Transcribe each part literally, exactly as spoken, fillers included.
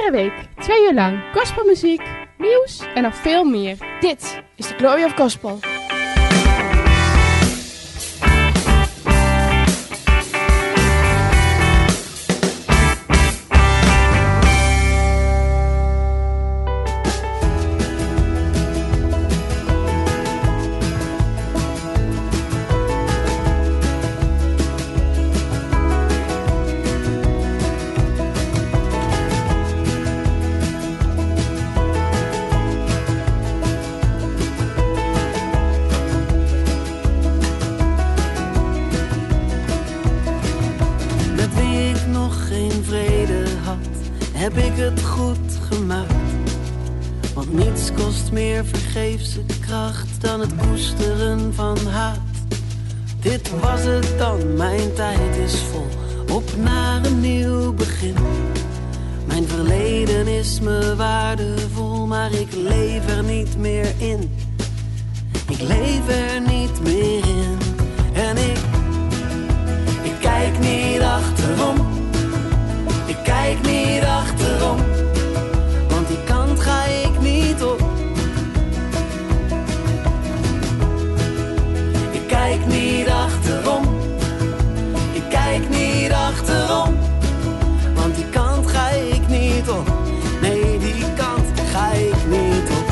Iedere week, twee uur lang, gospelmuziek, nieuws en nog veel meer. Dit is de Glory of Gospel. Heb ik het goed gemaakt? Want niets kost meer vergeefse kracht dan het koesteren van haat. Dit was het dan, mijn tijd is vol, op naar een nieuw begin. Mijn verleden is me waardevol, maar ik leef er niet meer in. Ik leef er niet meer in. En ik, ik kijk niet achterom. Ik kijk niet achterom, want die kant ga ik niet op. Ik kijk niet achterom, ik kijk niet achterom, want die kant ga ik niet op. Nee, die kant ga ik niet op.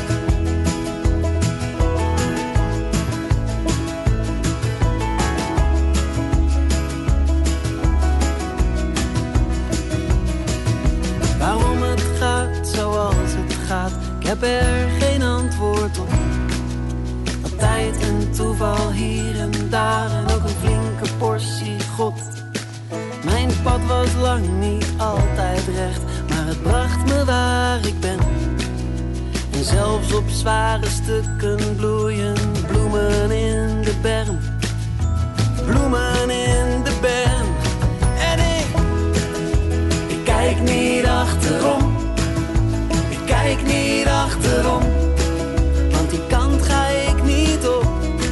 Waarom het gaat zoals het gaat, ik heb er geen antwoord op. Wat tijd en toeval hier en daar en ook een flinke portie God. Mijn pad was lang niet altijd recht, maar het bracht me waar ik ben. En zelfs op zware stukken bloeien bloemen in de berm. Bloemen in de berm. En ik, ik kijk niet achterom. Ik kijk niet achterom, want die kant ga ik niet op.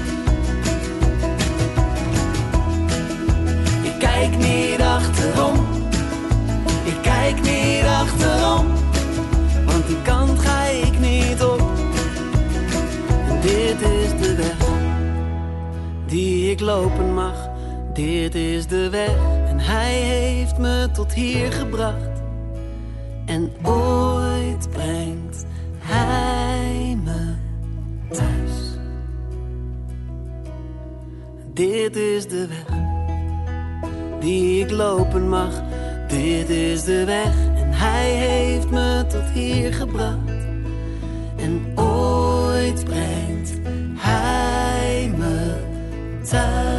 Ik kijk niet achterom. Ik kijk niet achterom, want die kant ga ik niet op. En dit is de weg die ik lopen mag. Dit is de weg en hij heeft me tot hier gebracht. En ooit brengt hij me thuis. Dit is de weg die ik lopen mag. Dit is de weg en hij heeft me tot hier gebracht. En ooit brengt hij me thuis.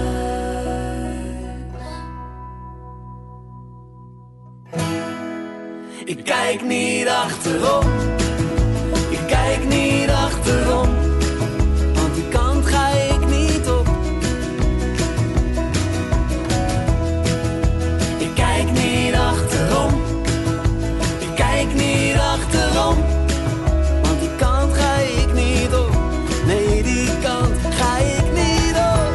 Ik kijk niet achterom, ik kijk niet achterom, want die kant ga ik niet op. Ik kijk niet achterom, ik kijk niet achterom, want die kant ga ik niet op. Nee, die kant ga ik niet op.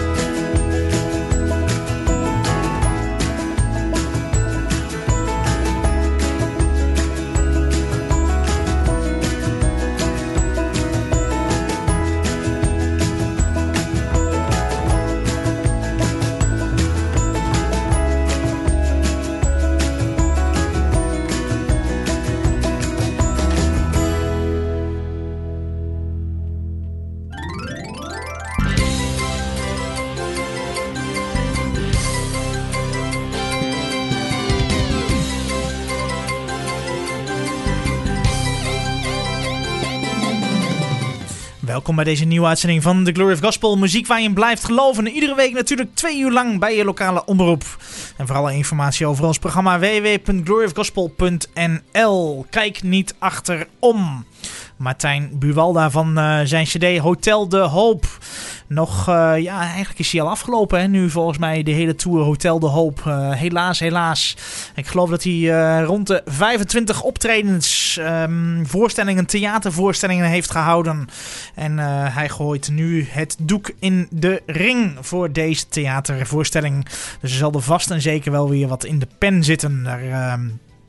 Welkom bij deze nieuwe uitzending van The Glory of Gospel. Muziek waar je in blijft geloven. Iedere week natuurlijk twee uur lang bij je lokale omroep. En voor alle informatie over ons programma w w w punt glory of gospel punt n l. Kijk niet achterom. Martijn Buwalda van uh, zijn cd Hotel de Hoop. Nog, uh, ja, eigenlijk is hij al afgelopen. Hè? Nu volgens mij de hele tour Hotel de Hoop. Uh, helaas, helaas. Ik geloof dat hij uh, rond de vijfentwintig optredens, um, voorstellingen, theatervoorstellingen heeft gehouden. En uh, hij gooit nu het doek in de ring voor deze theatervoorstelling. Dus er zal er vast en zeker wel weer wat in de pen zitten. Daar... Uh,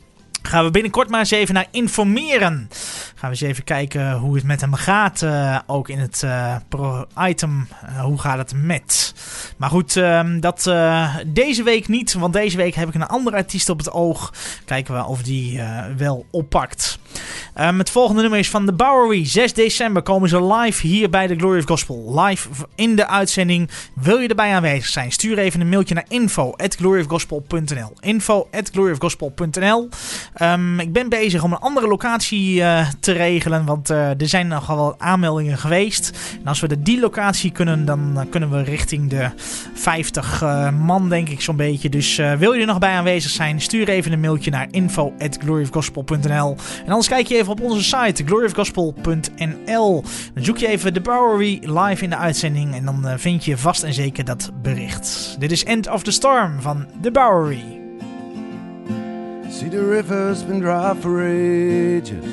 gaan we binnenkort maar eens even naar informeren. Gaan we eens even kijken hoe het met hem gaat. Uh, ook in het uh, pro-item. Uh, hoe gaat het met? Maar goed, uh, dat uh, deze week niet. Want deze week heb ik een andere artiest op het oog. Kijken we of die uh, wel oppakt. Um, het volgende nummer is van The Bowery. zes december komen ze live hier bij de Glory of Gospel. Live in de uitzending. Wil je erbij aanwezig zijn? Stuur even een mailtje naar info at glory of gospel punt n l. info at glory of gospel punt n l. Um, ik ben bezig om een andere locatie uh, te regelen. Want uh, er zijn nogal wat aanmeldingen geweest. En als we de die locatie kunnen, dan uh, kunnen we richting de vijftig uh, man, denk ik zo'n beetje. Dus uh, wil je er nog bij aanwezig zijn? Stuur even een mailtje naar info at glory of gospel punt n l. En anders kijk je even op onze site glory of gospel punt n l. Dan zoek je even The Bowery live in de uitzending. En dan uh, vind je vast en zeker dat bericht. Dit is End of the Storm van The Bowery. See the river's been dry for ages.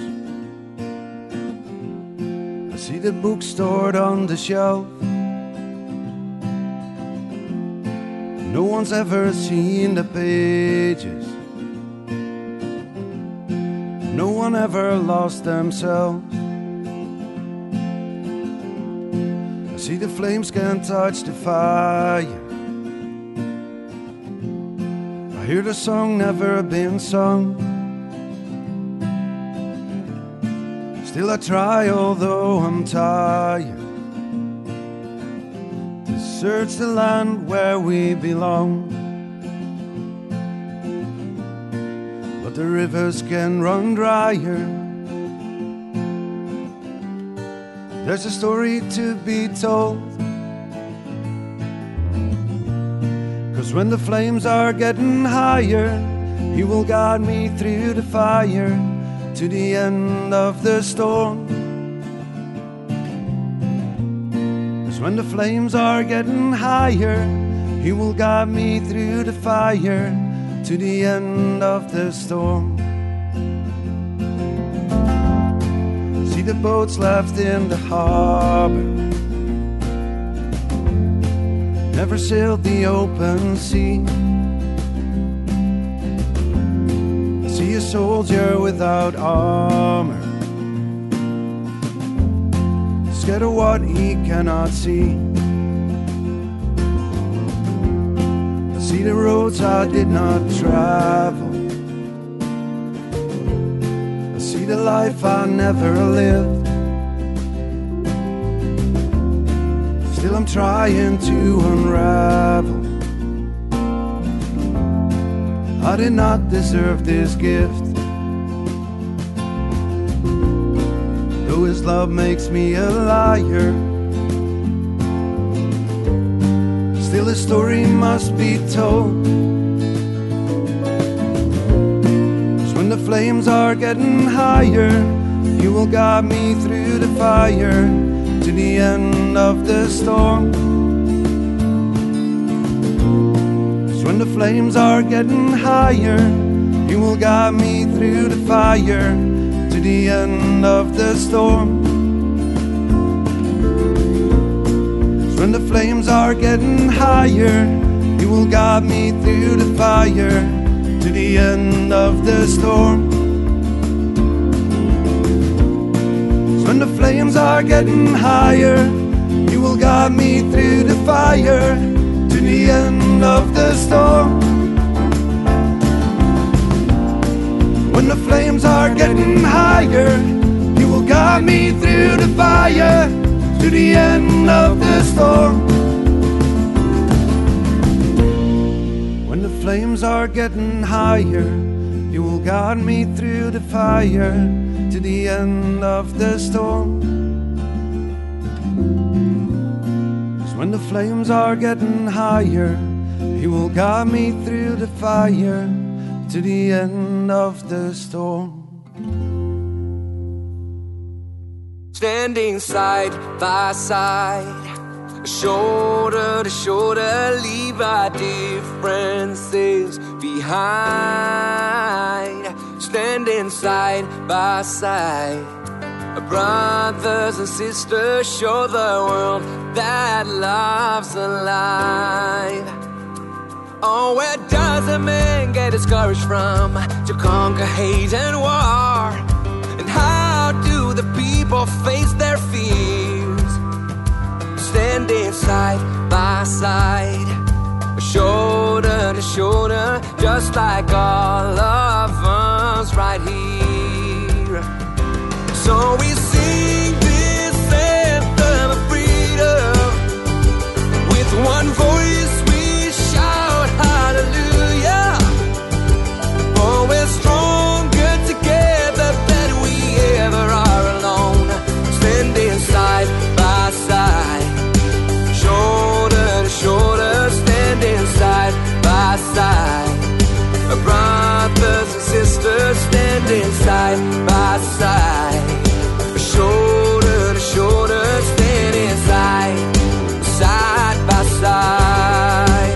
I see the books stored on the shelf. No one's ever seen the pages. No one ever lost themselves. I see the flames can't touch the fire. I hear the song never been sung. Still I try, although I'm tired, to search the land where we belong. But the rivers can run drier. There's a story to be told. 'Cause when the flames are getting higher, He will guide me through the fire to the end of the storm. 'Cause when the flames are getting higher, He will guide me through the fire to the end of the storm. See the boats left in the harbor, never sailed the open sea. I see a soldier without armor, scared of what he cannot see. I see the roads I did not travel. I see the life I never lived. Still I'm trying to unravel. I did not deserve this gift. Though His love makes me a liar, still a story must be told. 'Cause when the flames are getting higher, He will guide me through the fire to the end of the storm. 'Cause when the flames are getting higher, He will guide me through the fire to the end of the storm. 'Cause when the flames are getting higher, He will guide me through the fire to the end of the storm. When the flames are getting higher, He will guide me through the fire to the end of the storm. When the flames are getting higher, He will guide me through the fire to the end of the storm. When the flames are getting higher, He will guide me through the fire to the end of the storm. 'Cause when the flames are getting higher, He will guide me through the fire to the end of the storm. Standing side by side, shoulder to shoulder, leave our differences behind. Standing side by side, brothers and sisters, show the world that love's alive. Oh, where does a man get get discouraged from to conquer hate and war? And how do the people face their fears? Standing side by side, shoulder to shoulder, just like all of us right here. So we sing this anthem of freedom. With one voice we shout hallelujah. For we're stronger together than we ever are alone. Standing side by side, shoulder to shoulder, standing side by side. Brothers and sisters standing side by side, shoulder to shoulder, standing side, side by side.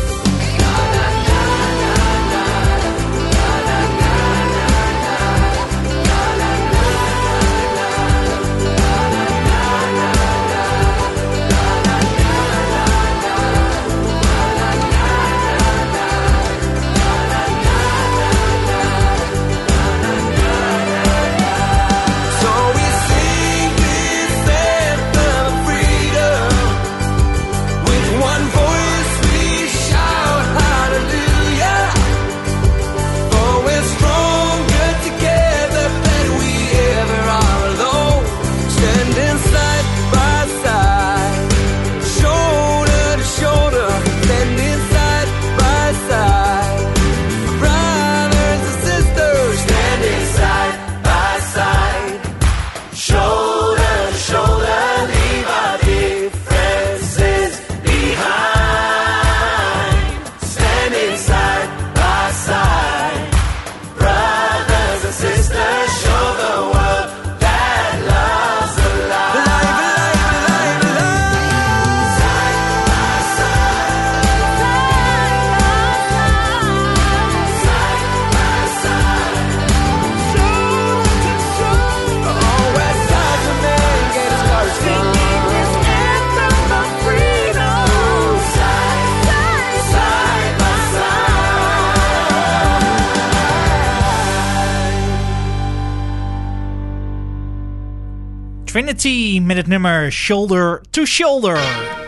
Trinity met het nummer Shoulder to Shoulder.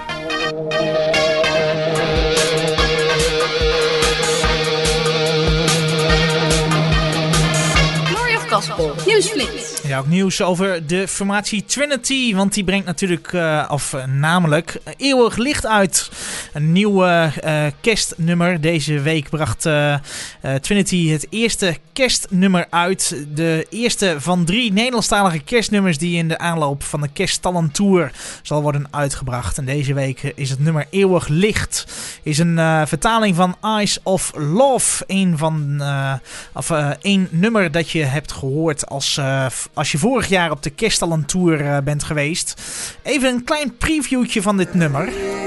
Glory of Gospel, nieuwsflits. Ja, ook nieuws over de formatie Trinity, want die brengt natuurlijk, uh, of uh, namelijk, uh, Eeuwig Licht uit. Een nieuw uh, uh, kerstnummer. Deze week bracht uh, uh, Trinity het eerste kerstnummer uit. De eerste van drie Nederlandstalige kerstnummers die in de aanloop van de Kerststallentour zal worden uitgebracht. En deze week is het nummer Eeuwig Licht. Is een uh, vertaling van Eyes of Love. Een van, uh, of uh, een nummer dat je hebt gehoord als, uh, als je vorig jaar op de Kerststallentour uh, bent geweest. Even een klein previewtje van dit nummer.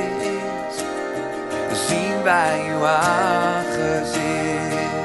Zien wij uw aangezicht.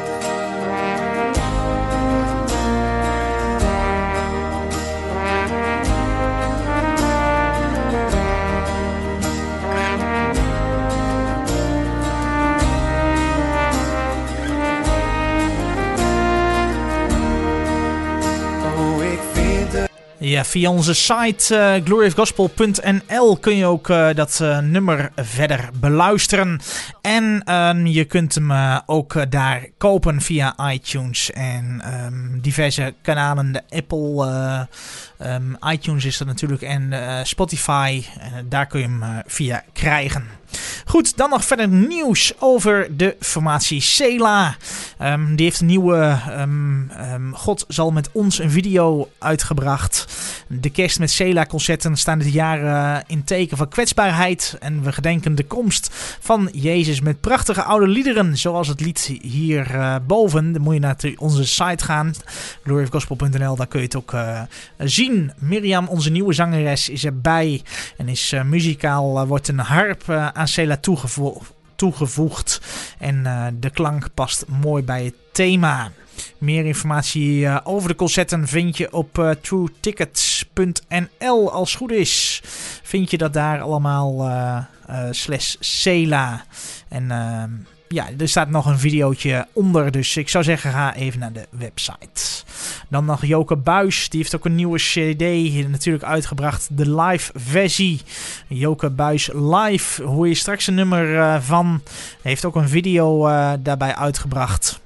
Ja, via onze site uh, glory of gospel punt n l kun je ook uh, dat uh, nummer verder beluisteren. En uh, je kunt hem uh, ook uh, daar kopen via iTunes en um, diverse kanalen. De Apple uh, um, iTunes is er natuurlijk en uh, Spotify. Uh, daar kun je hem uh, via krijgen. Goed, dan nog verder nieuws over de formatie Selah. Um, die heeft een nieuwe um, um, God zal met ons een video uitgebracht. De kerst met Selah concerten staan dit jaar uh, in teken van kwetsbaarheid. En we gedenken de komst van Jezus met prachtige oude liederen. Zoals het lied hier uh, boven. Dan moet je naar onze site gaan. glory of gospel punt n l, daar kun je het ook uh, zien. Mirjam, onze nieuwe zangeres, is erbij. En is uh, muzikaal, uh, wordt een harp uh, aan Selah toegevo- toegevoegd. En uh, de klank past mooi bij het thema. Meer informatie uh, over de concerten vind je op uh, true tickets punt n l. Als het goed is, vind je dat daar allemaal uh, uh, slash Selah. En uh, ja, er staat nog een videootje onder. Dus ik zou zeggen, ga even naar de website. Dan nog Joke Buys. Die heeft ook een nieuwe C D natuurlijk uitgebracht. De live versie. Joke Buys live. Hoor je straks een nummer uh, van. Heeft ook een video uh, daarbij uitgebracht.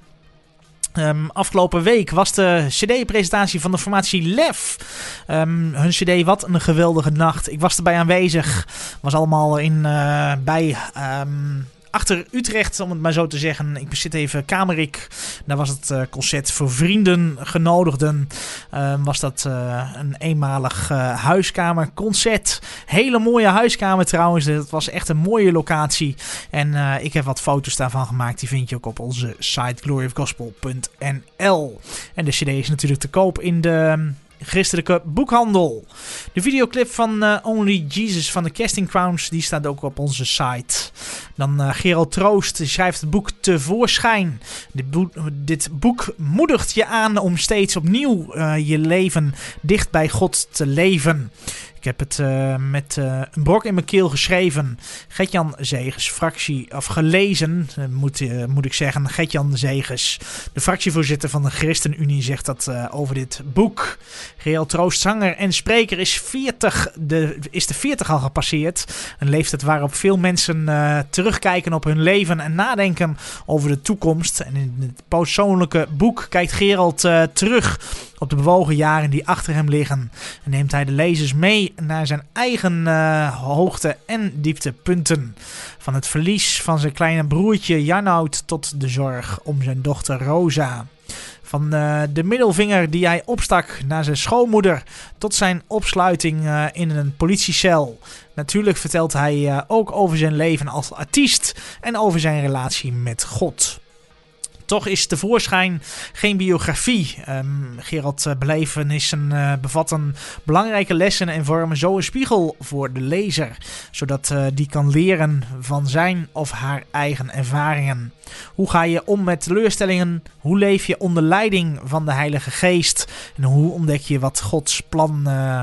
Um, afgelopen week was de cd-presentatie van de formatie Lef. Um, hun cd Wat een geweldige nacht. Ik was erbij aanwezig. Was allemaal in, uh, bij... Um, achter Utrecht, om het maar zo te zeggen. Ik bezit even Kamerik. Daar was het uh, concert voor vrienden, genodigden. Uh, was dat uh, een eenmalig uh, huiskamerconcert. Hele mooie huiskamer trouwens. Het was echt een mooie locatie. En uh, ik heb wat foto's daarvan gemaakt. Die vind je ook op onze site glory of gospel punt n l. En de cd is natuurlijk te koop in de christelijke boekhandel. De videoclip van uh, Only Jesus van de Casting Crowns, die staat ook op onze site. Dan uh, Gerald Troost schrijft het boek Tevoorschijn. Dit, boek, dit boek moedigt je aan om steeds opnieuw uh, je leven dicht bij God te leven. Ik heb het uh, met uh, een brok in mijn keel geschreven. Gert-Jan Zegers, fractie, of gelezen, uh, moet, uh, moet ik zeggen. Gert-Jan Zegers, de fractievoorzitter van de ChristenUnie, zegt dat uh, over dit boek. Gerald Troost, zanger en spreker, is, veertig, de, is de veertig al gepasseerd. Een leeftijd waarop veel mensen uh, terugkijken op hun leven en nadenken over de toekomst. En in het persoonlijke boek kijkt Gerald uh, terug op de bewogen jaren die achter hem liggen. En neemt hij de lezers mee naar zijn eigen uh, hoogte- en dieptepunten. Van het verlies van zijn kleine broertje Jarnoud tot de zorg om zijn dochter Rosa. Van uh, de middelvinger die hij opstak naar zijn schoonmoeder tot zijn opsluiting uh, in een politiecel. Natuurlijk vertelt hij uh, ook over zijn leven als artiest en over zijn relatie met God. Toch is Tevoorschijn geen biografie. Um, Gerald uh, belevenissen uh, bevatten belangrijke lessen en vormen zo een spiegel voor de lezer. Zodat uh, die kan leren van zijn of haar eigen ervaringen. Hoe ga je om met teleurstellingen? Hoe leef je onder leiding van de Heilige Geest? En hoe ontdek je wat Gods plan uh,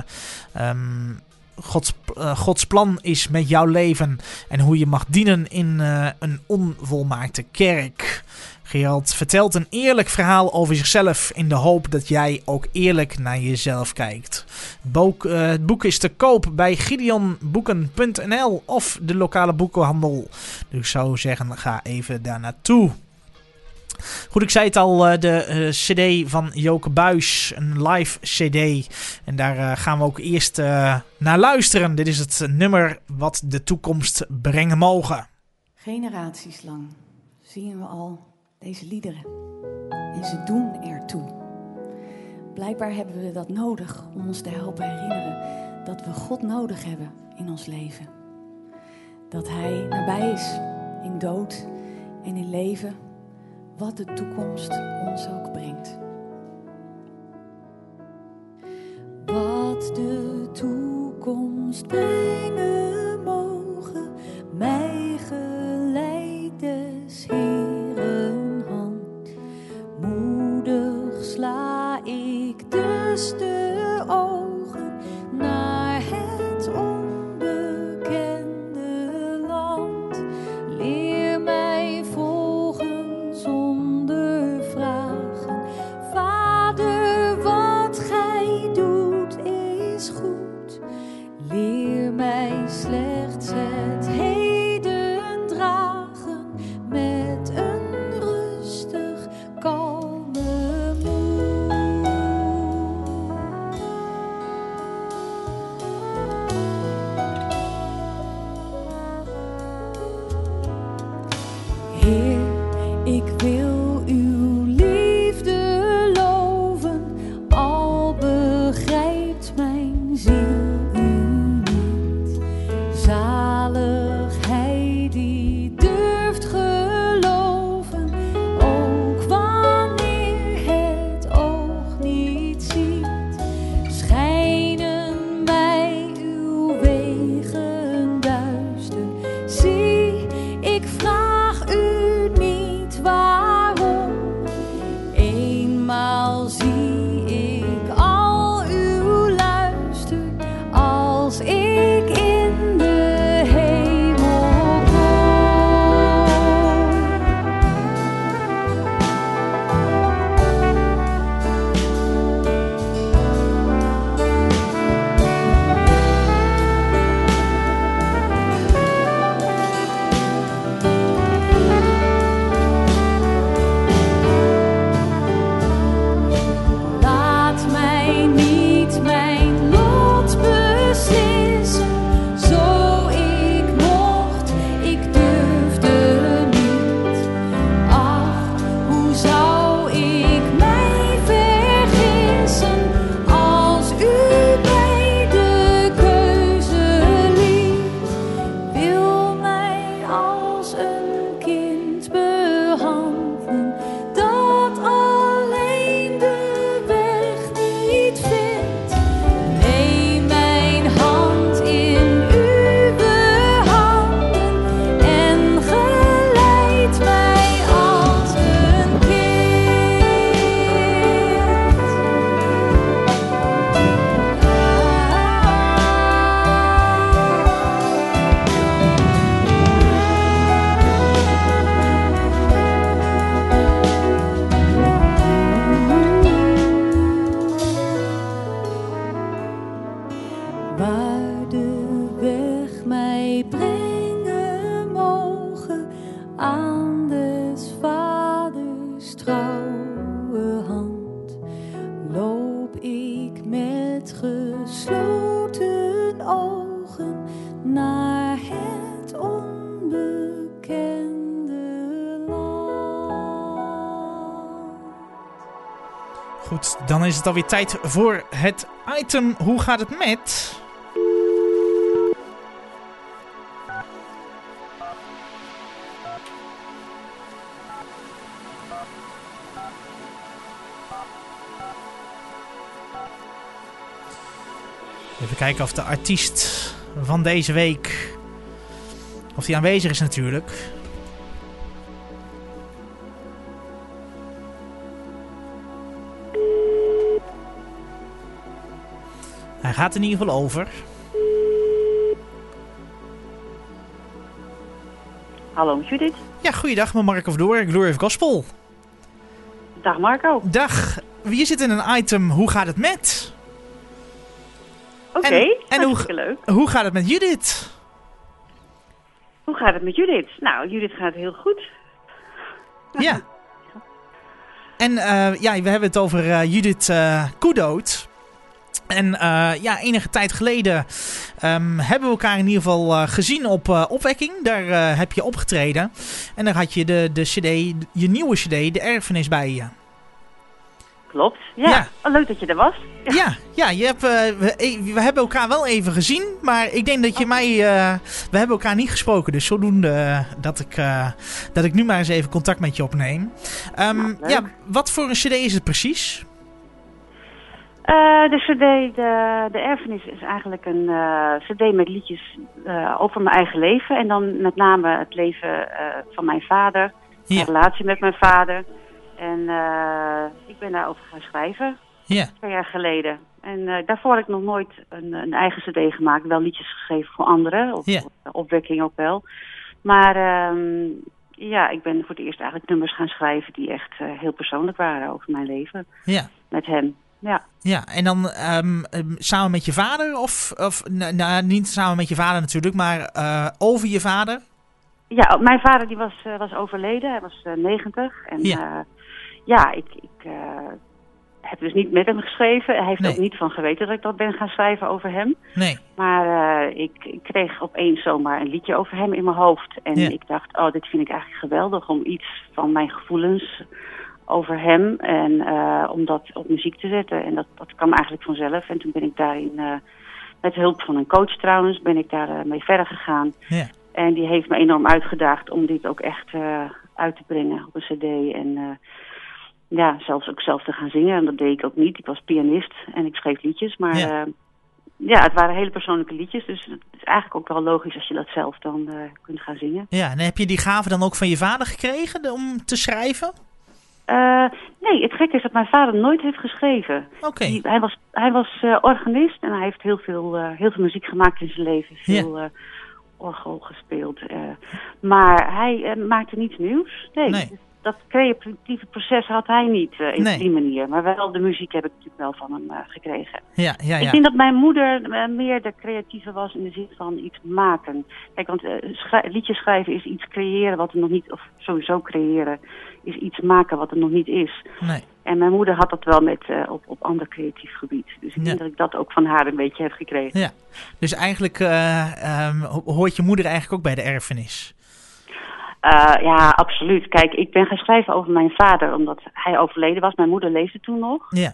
um, Gods, uh, Gods plan is met jouw leven en hoe je mag dienen in uh, een onvolmaakte kerk. Gerald vertelt een eerlijk verhaal over zichzelf in de hoop dat jij ook eerlijk naar jezelf kijkt. Het boek, uh, het boek is te koop bij gideon boeken punt n l of de lokale boekenhandel. Dus ik zou zeggen, ga even daar naartoe. Goed, ik zei het al, de uh, cd van Joke Buys, een live cd. En daar uh, gaan we ook eerst uh, naar luisteren. Dit is het nummer wat de toekomst brengen mogen. Generaties lang zien we al deze liederen. En ze doen ertoe. Blijkbaar hebben we dat nodig om ons te helpen herinneren dat we God nodig hebben in ons leven. Dat Hij nabij is in dood en in leven, wat de toekomst ons ook brengt. Wat de toekomst brengen mogen, mij geleid des Heeren hand. Moedig sla ik dus de ogen naar het onbekende land. Leer mij volgen zonder vragen. Vader, wat gij doet is goed. Leer mij slechts het heden dragen met een rustig, kalme moed. Heer, ik wil uw liefde loven, al begrijpt mijn ziel u niet. Zalig hij die durft geloven, ook wanneer het oog niet ziet. Schijnen mij uw wegen duister, zie, ik vraag u niet waar. aan des vaders trouwe hand loop ik met gesloten ogen naar het onbekende land. Goed, dan is het alweer tijd voor het item Hoe gaat het met? Even kijken of de artiest van deze week, of die aanwezig is natuurlijk. Hij gaat in ieder geval over. Hallo Judith. Ja, goeiedag, met Marco Verdoor, Glory of Gospel. Dag Marco. Dag, je zit in een item Hoe gaat het met? Oké, okay, en hoe, leuk. Hoe gaat het met Judith? Hoe gaat het met Judith? Nou, Judith gaat heel goed. Ja. En uh, ja, we hebben het over uh, Judith uh, Koedoot. En uh, ja, enige tijd geleden um, hebben we elkaar in ieder geval uh, gezien op uh, Opwekking. Daar uh, heb je opgetreden. En daar had je de, de cd, je nieuwe cd, De Erfenis, bij je. Klopt, ja. ja. Oh, leuk dat je er was. Ja, ja, ja je hebt, uh, we, we hebben elkaar wel even gezien, maar ik denk dat je oh. mij... Uh, we hebben elkaar niet gesproken, dus zodoende uh, dat, ik, uh, dat ik nu maar eens even contact met je opneem. Um, nou, ja, wat voor een cd is het precies? Uh, de cd, de, de Erfenis, is eigenlijk een uh, cd met liedjes uh, over mijn eigen leven. En dan met name het leven uh, van mijn vader, ja. de relatie met mijn vader... En uh, ik ben daarover gaan schrijven, ja. twee jaar geleden. En uh, daarvoor had ik nog nooit een, een eigen cd gemaakt. Wel liedjes geschreven voor anderen, of ja. Opwekking ook wel. Maar um, ja, ik ben voor het eerst eigenlijk nummers gaan schrijven die echt uh, heel persoonlijk waren over mijn leven. Ja. Met hem, ja. Ja, en dan um, um, samen met je vader? Of, of nou, niet samen met je vader natuurlijk, maar uh, over je vader? Ja, mijn vader die was, uh, was overleden. Hij was uh, negentig. En ja, uh, ja ik, ik uh, heb dus niet met hem geschreven. Hij heeft nee. ook niet van geweten dat ik dat ben gaan schrijven over hem. Nee. Maar uh, ik, ik kreeg opeens zomaar een liedje over hem in mijn hoofd. En ja. ik dacht, oh, dit vind ik eigenlijk geweldig om iets van mijn gevoelens over hem. En uh, om dat op muziek te zetten. En dat, dat kwam eigenlijk vanzelf. En toen ben ik daarin, uh, met hulp van een coach trouwens, ben ik daar uh, mee verder gegaan. Ja. En die heeft me enorm uitgedaagd om dit ook echt uh, uit te brengen op een cd. En uh, ja, zelfs ook zelf te gaan zingen. En dat deed ik ook niet. Ik was pianist en ik schreef liedjes. Maar ja, uh, ja het waren hele persoonlijke liedjes. Dus het is eigenlijk ook wel logisch als je dat zelf dan uh, kunt gaan zingen. Ja, en heb je die gave dan ook van je vader gekregen om te schrijven? Uh, nee, het gekke is dat mijn vader nooit heeft geschreven. Oké. Okay. Hij was, hij was uh, organist en hij heeft heel veel, uh, heel veel muziek gemaakt in zijn leven. Veel... Ja. Uh, orgel gespeeld. Uh, maar hij uh, maakte niets nieuws. Nee, nee. Dus dat creatieve proces had hij niet uh, in nee. die manier. Maar wel de muziek heb ik natuurlijk wel van hem uh, gekregen. Ja, ja, ja. Ik denk dat mijn moeder uh, meer de creatieve was in de zin van iets maken. Kijk, want uh, schrij- liedjes schrijven is iets creëren wat er nog niet, of sowieso creëren, is iets maken wat er nog niet is. Nee. En mijn moeder had dat wel met, uh, op, op ander creatief gebied. Dus ik ja. denk dat ik dat ook van haar een beetje heb gekregen. Ja. Dus eigenlijk uh, um, hoort je moeder eigenlijk ook bij de erfenis? Uh, ja, absoluut. Kijk, ik ben gaan schrijven over mijn vader, omdat hij overleden was. Mijn moeder leefde toen nog. Ja.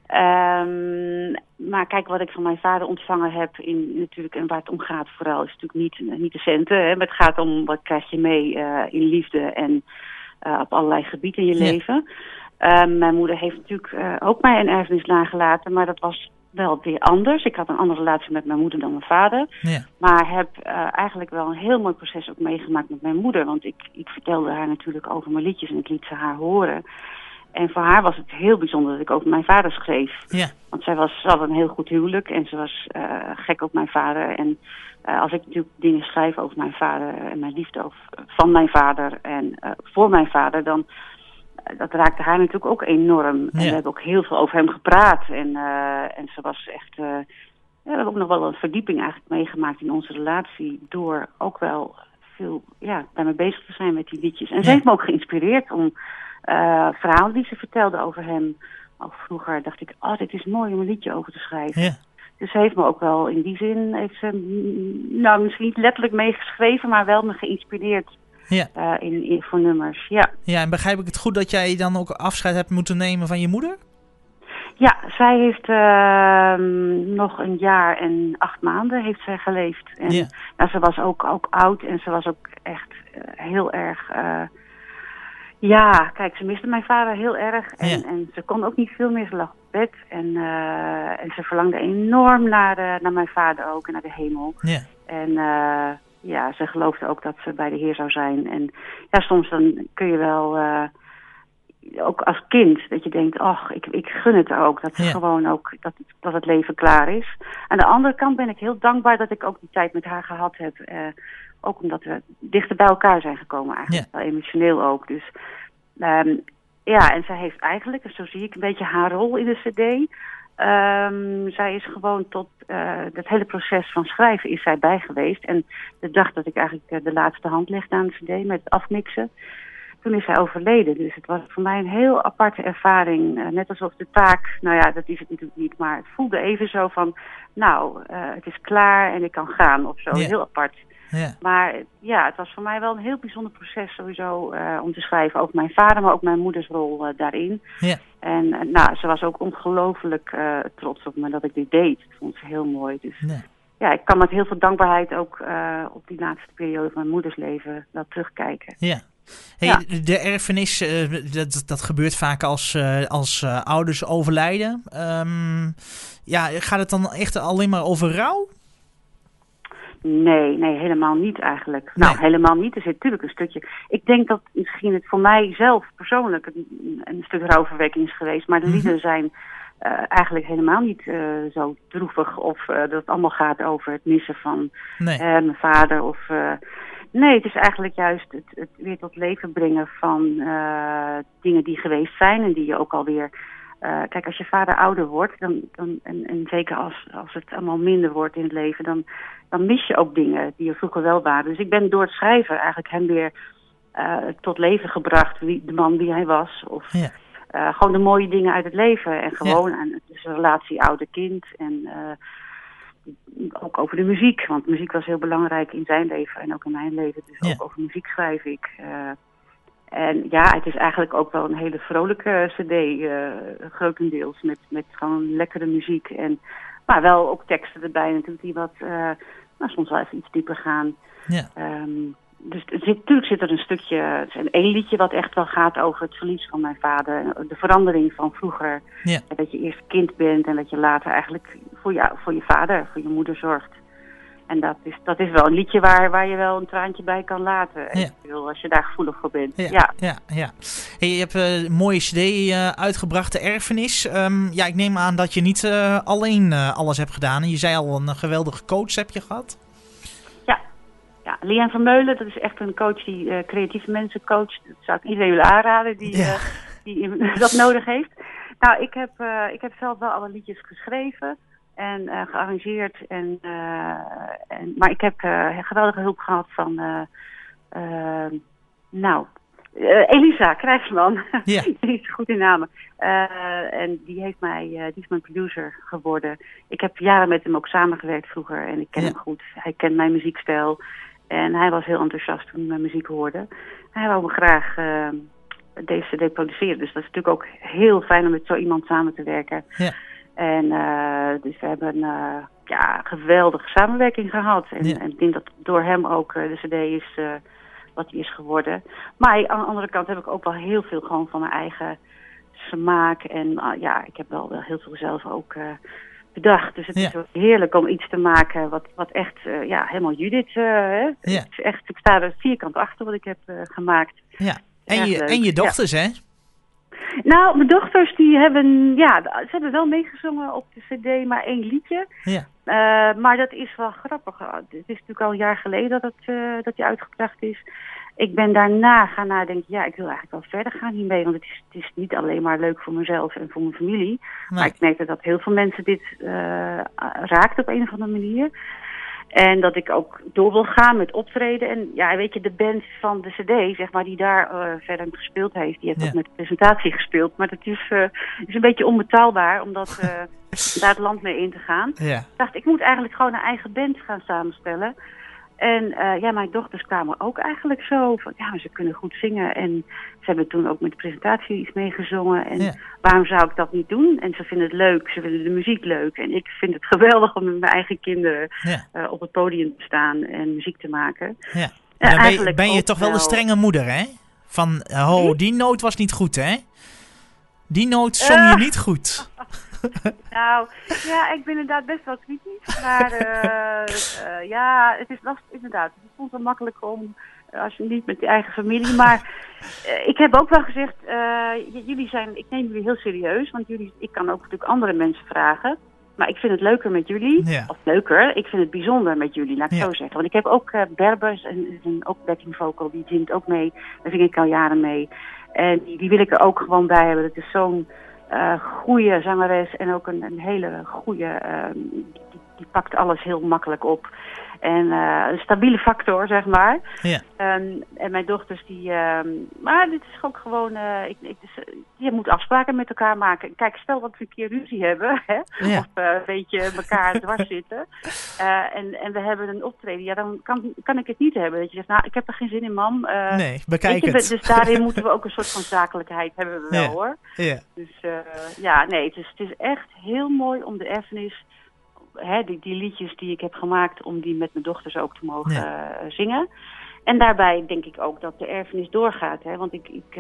Um, maar kijk, wat ik van mijn vader ontvangen heb, in, natuurlijk, en waar het om gaat vooral, is natuurlijk niet, niet de centen. Hè, maar het gaat om wat krijg je mee uh, in liefde en uh, op allerlei gebieden in je ja. leven. Uh, mijn moeder heeft natuurlijk uh, ook mij een erfenis nagelaten, maar dat was wel weer anders. Ik had een andere relatie met mijn moeder dan mijn vader. Ja. Maar heb uh, eigenlijk wel een heel mooi proces ook meegemaakt met mijn moeder. Want ik, ik vertelde haar natuurlijk over mijn liedjes en ik liet ze haar horen. En voor haar was het heel bijzonder dat ik over mijn vader schreef. Ja. Want zij was, ze had een heel goed huwelijk en ze was uh, gek op mijn vader. En uh, als ik natuurlijk dingen schrijf over mijn vader en mijn liefde over, van mijn vader en uh, voor mijn vader, dan uh, dat raakte haar natuurlijk ook enorm. Ja. En we hebben ook heel veel over hem gepraat. En, uh, en ze was echt... Uh, ja, we hebben ook nog wel een verdieping eigenlijk meegemaakt in onze relatie door ook wel veel ja, daarmee bezig te zijn met die liedjes. En Ja. ze heeft me ook geïnspireerd om uh, verhalen die ze vertelde over hem. Ook vroeger dacht ik, oh, dit is mooi om een liedje over te schrijven. Ja. Dus ze heeft me ook wel in die zin, heeft ze, nou misschien niet letterlijk meegeschreven, maar wel me geïnspireerd Ja. uh, in, in, voor nummers. Ja. Ja, en begrijp ik het goed dat jij dan ook afscheid hebt moeten nemen van je moeder? Ja, zij heeft uh, nog een jaar en acht maanden heeft zij geleefd. En Ja. nou, ze was ook, ook oud en ze was ook echt uh, heel erg... Uh, ja, kijk, ze miste mijn vader heel erg. En, Ja. en ze kon ook niet veel meer. Ze lag op bed. En, uh, en ze verlangde enorm naar, uh, naar mijn vader ook en naar de hemel. Ja. En uh, ja, ze geloofde ook dat ze bij de Heer zou zijn. En ja, soms dan kun je wel... Uh, ook als kind, dat je denkt, ach, ik, ik gun het haar ook. Dat ze Ja. gewoon ook, dat het, dat het leven klaar is. Aan de andere kant ben ik heel dankbaar dat ik ook die tijd met haar gehad heb. Uh, ook omdat we dichter bij elkaar zijn gekomen eigenlijk. Ja. Wel emotioneel ook. Dus um, ja, en zij heeft eigenlijk, zo zie ik een beetje haar rol in de cd. Um, zij is gewoon tot uh, het hele proces van schrijven is zij bij geweest. En de dag dat ik eigenlijk uh, de laatste hand legde aan de cd met het afmixen, toen is zij overleden. Dus het was voor mij een heel aparte ervaring. Uh, net alsof de taak, nou ja, dat is het natuurlijk niet, maar het voelde even zo van, nou, uh, het is klaar en ik kan gaan of zo. Ja. Heel apart. Ja. Maar ja, het was voor mij wel een heel bijzonder proces sowieso uh, om te schrijven over mijn vader, maar ook mijn moeders rol uh, daarin. Ja. En uh, nou, ze was ook ongelooflijk uh, trots op me dat ik dit deed. Dat vond ze heel mooi. Dus Ja. ja, ik kan met heel veel dankbaarheid ook uh, op die laatste periode van mijn moeders leven wel terugkijken. Ja. Hey, Ja. De erfenis, uh, dat, dat gebeurt vaak als, uh, als uh, ouders overlijden. Um, ja, gaat het dan echt alleen maar over rouw? Nee, nee, helemaal niet eigenlijk. Nee. Nou, helemaal niet. Er zit natuurlijk een stukje... Ik denk dat misschien het voor mij zelf persoonlijk een, een stuk rouwverwerking is geweest. Maar de Mhm. liederen zijn uh, eigenlijk helemaal niet uh, zo droevig. Of uh, dat het allemaal gaat over het missen van Nee. uh, mijn vader. Of, uh, nee, het is eigenlijk juist het, het weer tot leven brengen van uh, dingen die geweest zijn. En die je ook alweer... Uh, kijk, als je vader ouder wordt, dan, dan, en, en zeker als, als het allemaal minder wordt in het leven, dan, dan mis je ook dingen die er vroeger wel waren. Dus ik ben door het schrijven eigenlijk hem weer uh, tot leven gebracht, wie, de man wie hij was. Of Ja. uh, gewoon de mooie dingen uit het leven. En gewoon ja. aan dus een relatie ouder-kind. En uh, ook over de muziek, want muziek was heel belangrijk in zijn leven en ook in mijn leven. Dus Ja. ook over muziek schrijf ik. Uh, En ja, het is eigenlijk ook wel een hele vrolijke cd, uh, grotendeels, met, met gewoon lekkere muziek. En, maar wel ook teksten erbij natuurlijk die wat, uh, nou, soms wel even iets dieper gaan. Ja. Um, dus er zit, natuurlijk zit er een stukje, het is een één liedje wat echt wel gaat over het verlies van mijn vader. De verandering van vroeger. Ja. Dat je eerst kind bent en dat je later eigenlijk voor je, voor je vader, voor je moeder zorgt. En dat is, dat is wel een liedje waar, waar je wel een traantje bij kan laten. Ja. Eventueel, als je daar gevoelig voor bent. Ja, Ja. ja, ja. Hey, je hebt uh, een mooie cd uh, uitgebracht, De Erfenis. Um, ja, ik neem aan dat je niet uh, alleen uh, alles hebt gedaan. Je zei al, een geweldige coach heb je gehad. Ja, ja. Lian Vermeulen, dat is echt een coach die uh, creatieve mensen coacht. Dat zou ik iedereen willen aanraden die, Ja. uh, die dat nodig heeft. Nou, ik heb, uh, ik heb zelf wel alle liedjes geschreven en uh, gearrangeerd. En, uh, en, maar ik heb uh, geweldige hulp gehad van... Uh, uh, nou... Uh, Elisa Krijgsman, Ja. die is goed in namen. Uh, en die heeft mij, uh, die is mijn producer geworden. Ik heb jaren met hem ook samengewerkt vroeger en ik ken Ja. hem goed. Hij kent mijn muziekstijl en hij was heel enthousiast toen hij mijn muziek hoorde. Hij wou me graag uh, deze cd produceren, dus dat is natuurlijk ook heel fijn om met zo iemand samen te werken. Ja. En uh, dus we hebben uh, ja, geweldige samenwerking gehad. En, Ja. en ik denk dat door hem ook uh, de cd is... Uh, wat die is geworden. Maar aan de andere kant heb ik ook wel heel veel gewoon van mijn eigen smaak. En uh, ja, ik heb wel, wel heel veel zelf ook uh, bedacht. Dus het Ja. is ook heerlijk om iets te maken wat, wat echt, uh, ja, helemaal Judith. Uh, hè? Ja. Het is echt, ik sta er vierkant achter wat ik heb uh, gemaakt. Ja. En, Erg je, leuk. en je dochters, hè? Nou, mijn dochters die hebben, ja, ze hebben wel meegezongen op de cd, maar één liedje. Ja. Uh, maar dat is wel grappig. Het is natuurlijk al een jaar geleden dat, het, uh, dat die uitgebracht is. Ik ben daarna gaan nadenken, ja, ik wil eigenlijk wel verder gaan hiermee. Want het is, het is niet alleen maar leuk voor mezelf en voor mijn familie. Nee. Maar ik merkte dat heel veel mensen dit uh, raakt op een of andere manier. En dat ik ook door wil gaan met optreden. En ja, weet je, de band van de cd, zeg maar, die daar uh, verder gespeeld heeft, die heeft Ja. ook met de presentatie gespeeld. Maar dat is, uh, is een beetje onbetaalbaar om dat, uh, daar het land mee in te gaan. Ja. Ik dacht, ik moet eigenlijk gewoon een eigen band gaan samenstellen. En uh, ja, mijn dochters kwamen ook eigenlijk zo van, ja, maar ze kunnen goed zingen. En ze hebben toen ook met de presentatie iets meegezongen. En Ja. waarom zou ik dat niet doen? En ze vinden het leuk, ze vinden de muziek leuk. En ik vind het geweldig om met mijn eigen kinderen Ja. uh, op het podium te staan en muziek te maken. Ja. Ja, En dan ben je, eigenlijk ben je ook toch wel de wel. strenge moeder, hè? Van, oh, Hm? die noot was niet goed, hè? Die noot zong je Uh. niet goed. Nou, ja, ik ben inderdaad best wel kritisch. Maar uh, uh, ja, het is lastig, inderdaad. Het is soms wel makkelijk om, uh, als je niet met je eigen familie. Maar uh, ik heb ook wel gezegd, uh, j- jullie zijn, ik neem jullie heel serieus. Want jullie, ik kan ook natuurlijk andere mensen vragen. Maar ik vind het leuker met jullie. Ja. Of leuker, ik vind het bijzonder met jullie, laat ik Ja. zo zeggen. Want ik heb ook uh, Berbers, en, en ook backing vocal, die zingt ook mee. Daar zing ik al jaren mee. En die, die wil ik er ook gewoon bij hebben. Dat is zo'n uh, goede zangeres en ook een, een hele goede, uh, die, die pakt alles heel makkelijk op. En uh, een stabiele factor, zeg maar. Ja. Um, en mijn dochters, die... Um, maar dit is ook gewoon... Uh, ik, ik, dus, uh, je moet afspraken met elkaar maken. Kijk, stel dat we een keer ruzie hebben. Hè? Ja. Of uh, een beetje elkaar dwars zitten. Uh, en, en we hebben een optreden. Ja, dan kan, kan ik het niet hebben. Dat je zegt, nou, ik heb er geen zin in, mam. Uh, Nee, bekijk weet je, het. Dus daarin moeten we ook een soort van zakelijkheid hebben we wel, Ja. hoor. Ja. Dus uh, ja, nee, het is, het is echt heel mooi om de erfenis... Hè, die, die liedjes die ik heb gemaakt, om die met mijn dochters ook te mogen Ja. uh, zingen. En daarbij denk ik ook dat de erfenis doorgaat. Hè, want ik, ik, uh,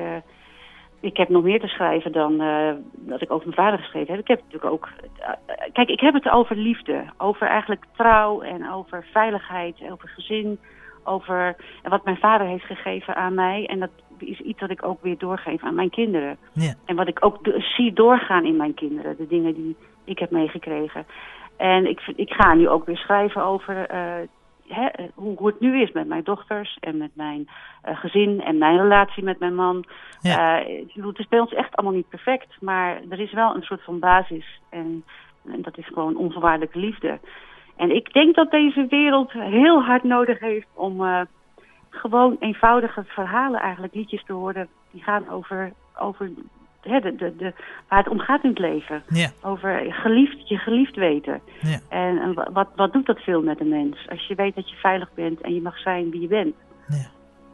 ik heb nog meer te schrijven dan uh, dat ik over mijn vader geschreven heb. Ik heb natuurlijk ook... Uh, kijk, ik heb het over liefde. Over eigenlijk trouw en over veiligheid, over gezin. Over wat mijn vader heeft gegeven aan mij. En dat is iets wat ik ook weer doorgeef aan mijn kinderen. Ja. En wat ik ook do- zie doorgaan in mijn kinderen. De dingen die ik heb meegekregen. En ik, ik ga nu ook weer schrijven over uh, hè, hoe, hoe het nu is met mijn dochters en met mijn uh, gezin en mijn relatie met mijn man. Ja. Uh, het is bij ons echt allemaal niet perfect, maar er is wel een soort van basis. En, en dat is gewoon onvoorwaardelijke liefde. En ik denk dat deze wereld heel hard nodig heeft om uh, gewoon eenvoudige verhalen, eigenlijk liedjes te horen. Die gaan over... over He, de, de, de, waar het om gaat in het leven. Ja. Over geliefd, je geliefd weten. Ja. En, en wat, wat doet dat veel met een mens? Als je weet dat je veilig bent en je mag zijn wie je bent. Ja.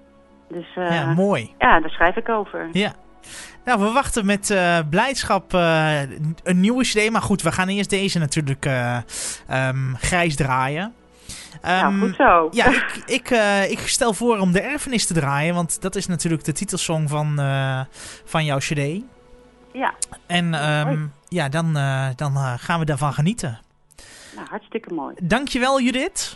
Dus uh, Ja, mooi. Ja, daar schrijf ik over. Ja. Nou, we wachten met uh, blijdschap uh, een nieuwe cd. Maar goed, we gaan eerst deze natuurlijk uh, um, grijs draaien. Um, nou, goed zo. Ja, ik, ik, uh, ik stel voor om de erfenis te draaien. Want dat is natuurlijk de titelsong van, uh, van jouw cd. Ja. En um, ja, dan, uh, dan uh, gaan we daarvan genieten. Nou, hartstikke mooi. Dankjewel, Judith.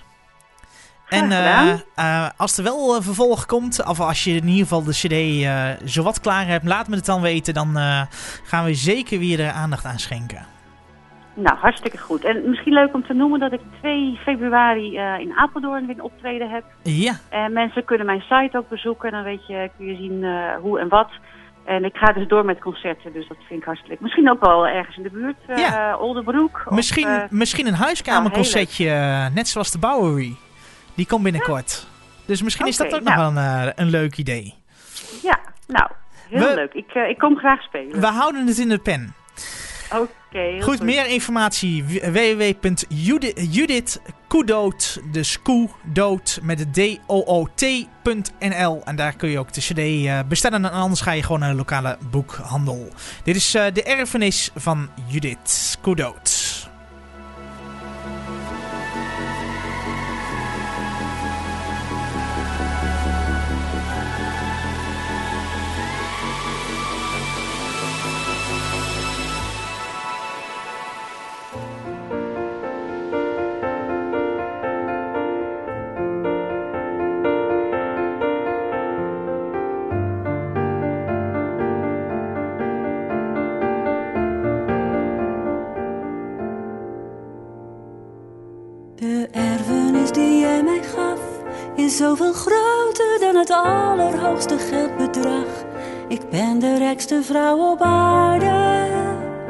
Graag En uh, gedaan. uh, als er wel uh, vervolg komt, of als je in ieder geval de cd uh, zowat klaar hebt, laat me het dan weten. Dan uh, gaan we zeker weer er aandacht aan schenken. Nou, hartstikke goed. En misschien leuk om te noemen dat ik twee februari uh, in Apeldoorn weer een optreden heb. Ja. En mensen kunnen mijn site ook bezoeken. Dan weet je, kun je zien uh, hoe en wat. En ik ga dus door met concerten, dus dat vind ik hartstikke leuk. Misschien ook wel ergens in de buurt, uh, Ja. Oldenbroek. Misschien, of, uh, misschien een huiskamerconcertje, uh, net zoals de Bowery. Die komt binnenkort. Ja. Dus misschien is okay, dat ook nou. nog wel een, uh, een leuk idee. Ja, nou, heel we, leuk. Ik, uh, ik kom graag spelen. We houden het in de pen. Oké, okay, goed, goed, meer informatie w w w punt judith koedoot, dus koe dood met de D O O T punt N L. En daar kun je ook de cd uh, bestellen. En anders ga je gewoon naar een lokale boekhandel. Dit is uh, de erfenis van Judith Koedoot. Is zoveel groter dan het allerhoogste geldbedrag. Ik ben de rijkste vrouw op aarde.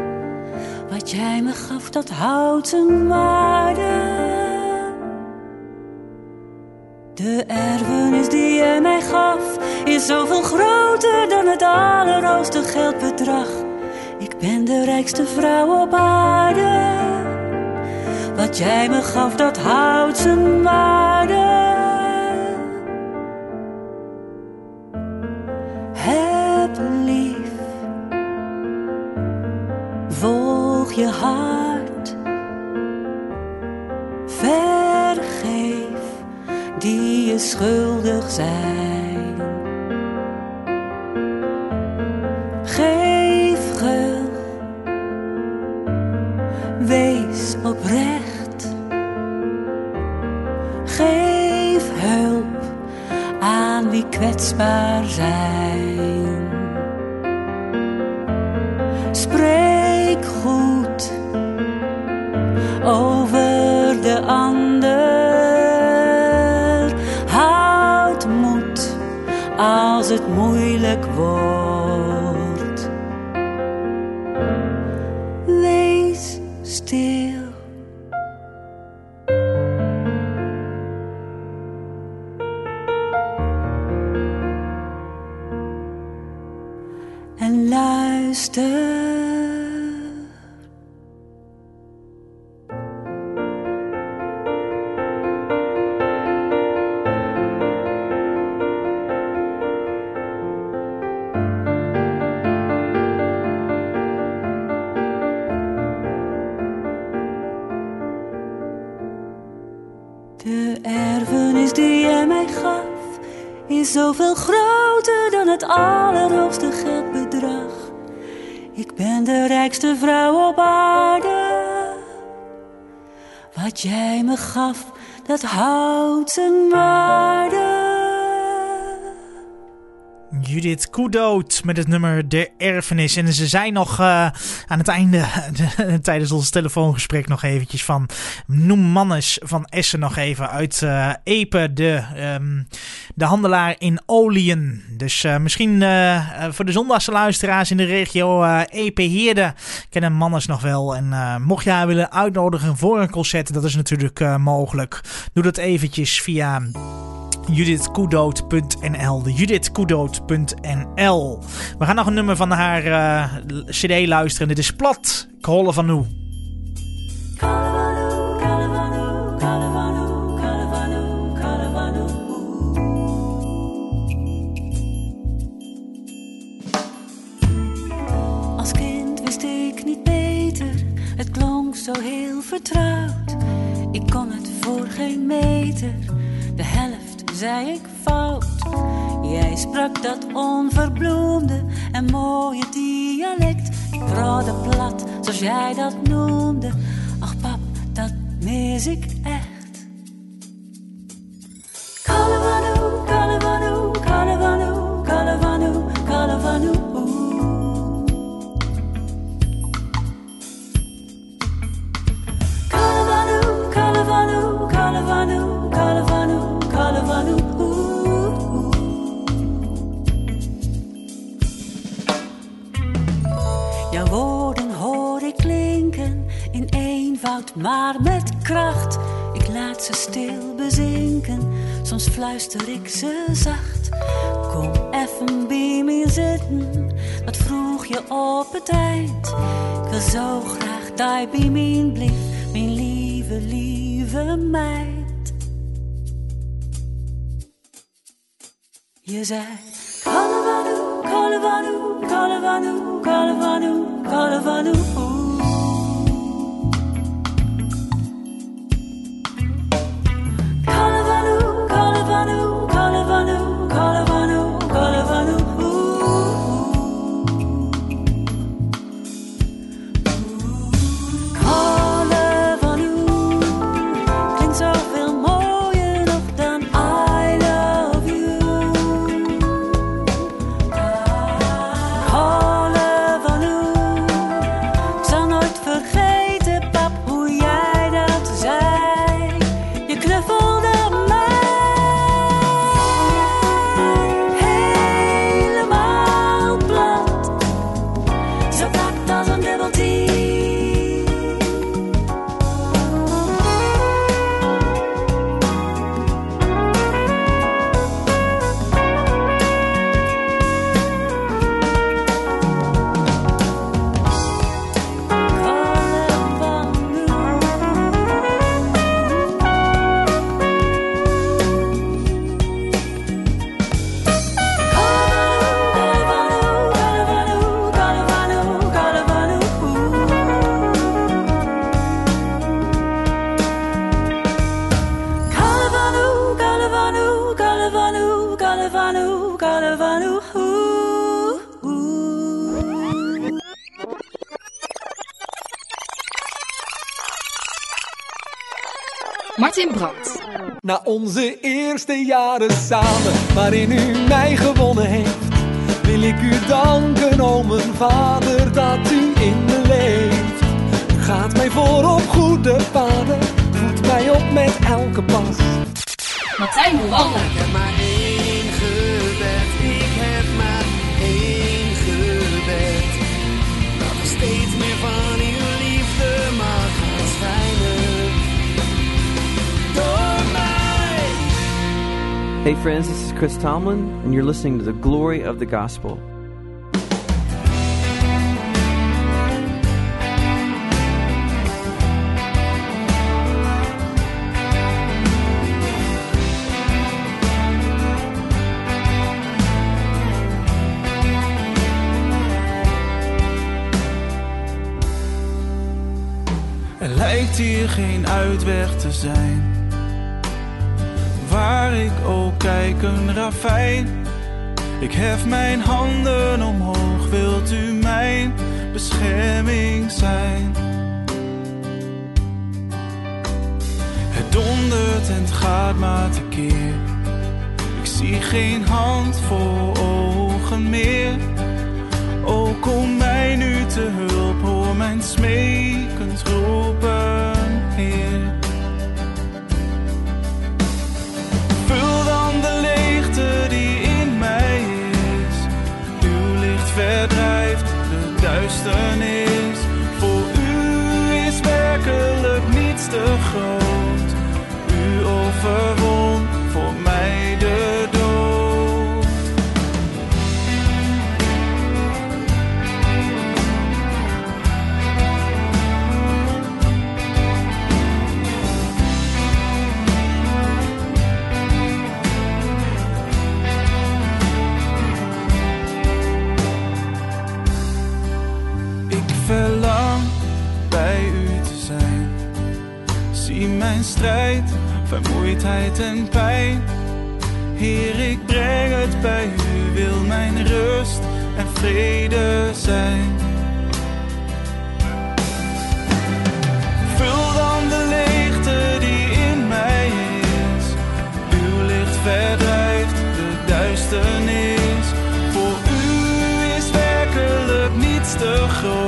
Wat jij me gaf, dat houdt zijn waarde. De erfenis die jij mij gaf is zoveel groter dan het allerhoogste geldbedrag. Ik ben de rijkste vrouw op aarde. Wat jij me gaf, dat houdt zijn waarde. Heb lief, volg je hart. Vergeef die je schuldig zijn. Geef gul, wees oprecht. Geef hulp aan wie kwetsbaar zijn. Spreek goed over de ander. Houd moed als het moeilijk wordt. Wees stil. En luister. De erfenis die jij mij gaf is zoveel groter dan het allerhoogste geldbedrag. Ik ben de rijkste vrouw op aarde. Wat jij me gaf, dat houdt zijn waarde. Judith Koedoot met het nummer De Erfenis. En ze zei nog uh, aan het einde, de, tijdens ons telefoongesprek nog eventjes van... Noem Mannes van Essen nog even uit uh, Epe, de, um, de handelaar in oliën. Dus uh, misschien uh, voor de zondagse luisteraars in de regio uh, Epe-Heerde kennen Mannes nog wel. En uh, mocht je haar willen uitnodigen voor een concert, dat is natuurlijk uh, mogelijk. Doe dat eventjes via... judith koedoot punt n l, de judith koedoot punt n l. We gaan nog een nummer van haar uh, cd luisteren. Dit is Plat, Kolle van Nu. Als kind wist ik niet beter, het klonk zo heel vertrouwd. Ik kon het voor geen meter, de helft zei ik fout. Jij sprak dat onverbloemde en mooie dialect. Ik praat plat, zoals jij dat noemde. Ach pap, dat mis ik echt. Kalavanu, kalavanu, kalavanu, kalavanu, kalavanu. Kalavanu, kalavanu, kalavanu, kalavanu. Kalavanu, jouw woorden hoor ik klinken in eenvoud, maar met kracht. Ik laat ze stil bezinken, soms fluister ik ze zacht. Kom even bij me zitten, wat vroeg je op het eind? Ik wil zo graag dat je bij me blijft, mijn lieve, lieve meid. Je zei Kalavanu, Kalavanu, Kalavanu, Kalavanu, Kalavanu. Kalavanu, Kalavanu, Kalavanu, Kalavanu, Kalavanu. Kalavanu klinkt zoveel mooier nog dan I love you. Kalavanu, Martin Brandt. Na onze eerste jaren samen, waarin u mij gewonnen heeft, wil ik u danken, o mijn vader, dat u in me leeft. U gaat mij voor op goede paden, voedt mij op met elke pas. Martijn Boeranda. Ik heb maar één gebed, ik heb maar één gebed. Dat er steeds meer van uw liefde mag gaan schijnen door mij. Hey friends, this is Chris Tomlin and you're listening to the Glory of the Gospel. Lijkt hier geen uitweg te zijn. Waar ik ook kijk een ravijn. Ik hef mijn handen omhoog, wilt u mijn bescherming zijn? Het dondert en het gaat maar tekeer. Ik zie geen hand voor ogen meer. O, kom mij nu te hulp, hoor mijn smekend roepen, Heer. Vul dan de leegte die in mij is. Uw licht verdrijft de duisternis. Voor u is werkelijk niets te groot. U overwon voor mij de dood. Verlang bij u te zijn. Zie mijn strijd, vermoeidheid en pijn. Heer, ik breng het bij u, wil mijn rust en vrede zijn. Vul dan de leegte die in mij is. Uw licht verdrijft de duisternis. Voor u is werkelijk niets te groot.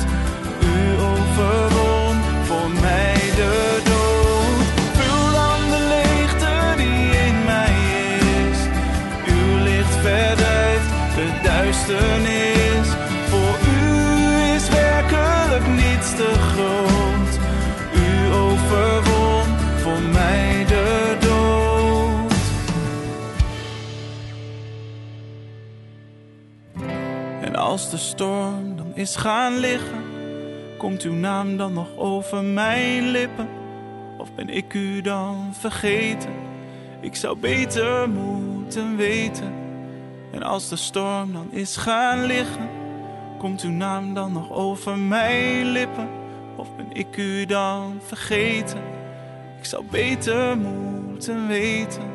Overwon voor mij de dood. Vul dan de leegte die in mij is. Uw licht verdrijft de duisternis. Voor u is werkelijk niets te groot. U overwon voor mij de dood. En als de storm dan is gaan liggen, komt uw naam dan nog over mijn lippen? Of ben ik u dan vergeten? Ik zou beter moeten weten. En als de storm dan is gaan liggen, komt uw naam dan nog over mijn lippen? Of ben ik u dan vergeten? Ik zou beter moeten weten.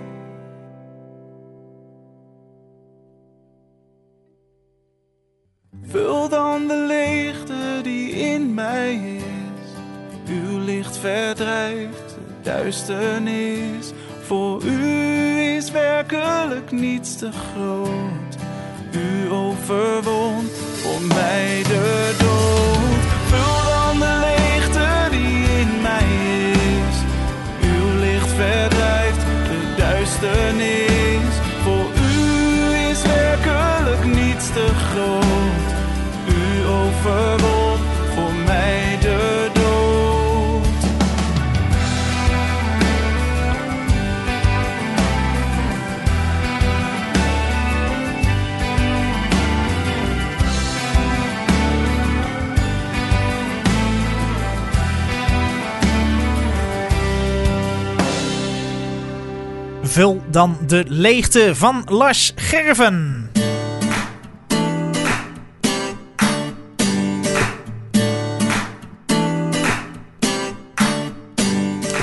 Vul dan de leegte die in mij is. Uw licht verdrijft de duisternis. Voor u is werkelijk niets te groot. U overwon voor mij de dood. Vul dan de leegte die in mij is. Uw licht verdrijft de duisternis. Voor u is werkelijk niets te groot. U overwon voor mij de dood. Vul dan de leegte van Lars Gerven.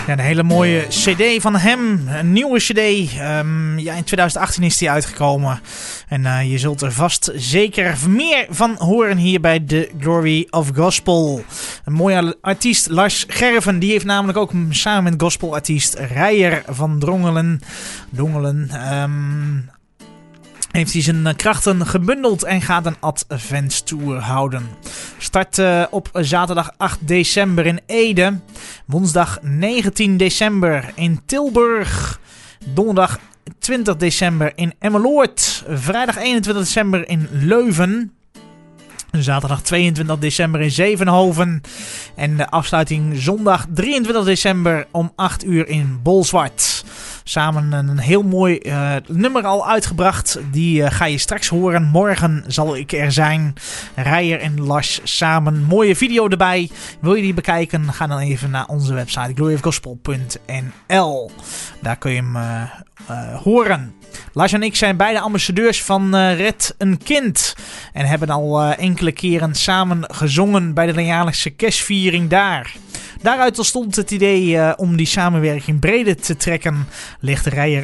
Ja, een hele mooie cd van hem. Een nieuwe cd. Um, ja, in twintig achttien is die uitgekomen. En uh, je zult er vast zeker meer van horen hier bij The Glory of Gospel. Een mooie artiest, Lars Gerven. Die heeft namelijk ook samen met gospelartiest Rijer van Drongelen... Dongelen... Um, heeft hij zijn krachten gebundeld en gaat een adventstour houden. Start uh, op zaterdag acht december in Ede. Woensdag negentien december in Tilburg. Donderdag twintig december in Emmeloord. Vrijdag eenentwintig december in Leuven. Zaterdag tweeëntwintig december in Zevenhoven. En de afsluiting zondag drieëntwintig december om acht uur in Bolsward. Samen een heel mooi uh, nummer al uitgebracht. Die uh, ga je straks horen. Morgen zal ik er zijn. Rijer en Lars samen. Mooie video erbij. Wil je die bekijken? Ga dan even naar onze website glory of gospel punt n l. Daar kun je hem uh, uh, horen. Lars en ik zijn beide ambassadeurs van uh, Red een Kind. En hebben al uh, enkele keren samen gezongen bij de jaarlijkse kerstviering daar. Daaruit ontstond het idee uh, om die samenwerking breder te trekken, legt Rijer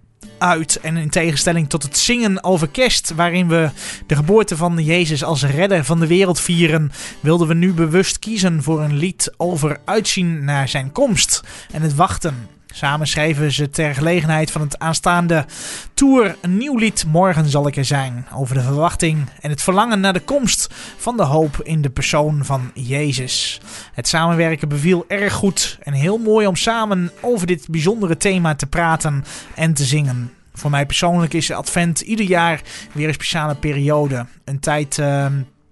uit. En in tegenstelling tot het zingen over kerst, waarin we de geboorte van Jezus als redder van de wereld vieren, wilden we nu bewust kiezen voor een lied over uitzien naar zijn komst en het wachten. Samen schreven ze ter gelegenheid van het aanstaande tour een nieuw lied, Morgen zal ik er zijn, over de verwachting en het verlangen naar de komst van de hoop in de persoon van Jezus. Het samenwerken beviel erg goed en heel mooi om samen over dit bijzondere thema te praten en te zingen. Voor mij persoonlijk is Advent ieder jaar weer een speciale periode. Een tijd Uh,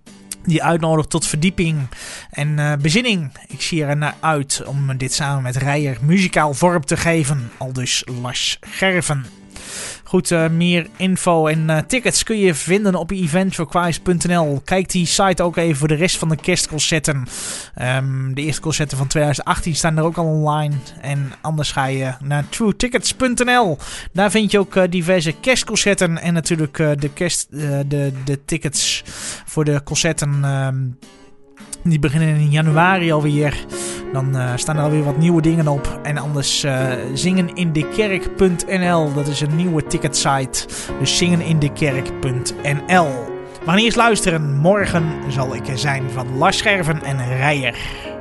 die uitnodigt tot verdieping en uh, bezinning. Ik zie er naar uit om dit samen met Rijer muzikaal vorm te geven. Aldus Lars Gerven. Goed, uh, meer info en uh, tickets kun je vinden op event for christ punt n l. Kijk die site ook even voor de rest van de kerstconcerten. Um, de eerste concerten van twintig achttien staan er ook al online. En anders ga je naar true tickets punt n l. Daar vind je ook uh, diverse kerstconcerten. En natuurlijk uh, de, kerst, uh, de, de tickets voor de concerten. Um, Die beginnen in januari alweer. Dan uh, staan er alweer wat nieuwe dingen op. En anders uh, zingen in de kerk punt n l. Dat is een nieuwe ticketsite. Dus zingen in de kerk punt n l. We gaan eerst luisteren. Morgen zal ik er zijn van Lars Gerven en Rijer.